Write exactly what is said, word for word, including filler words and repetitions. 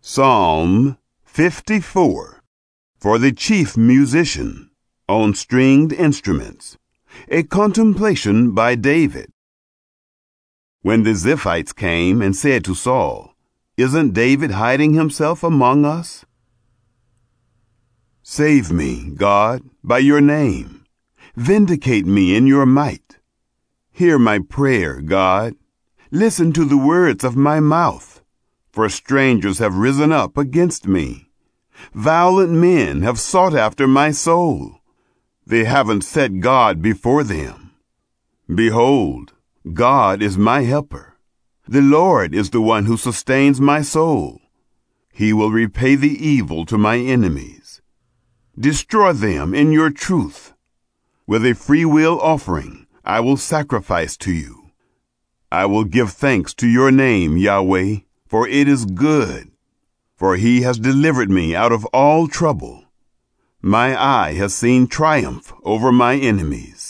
Psalm fifty-four, for the chief musician, on stringed instruments, a contemplation by David. When the Ziphites came and said to Saul, "Isn't David hiding himself among us?" Save me, God, by your name. Vindicate me in your might. Hear my prayer, God. Listen to the words of my mouth. For strangers have risen up against me. Violent men have sought after my soul. They haven't set God before them. Behold, God is my helper. The Lord is the one who sustains my soul. He will repay the evil to my enemies. Destroy them in your truth. With a freewill offering, I will sacrifice to you. I will give thanks to your name, Yahweh, for it is good. For he has delivered me out of all trouble. My eye has seen triumph over my enemies.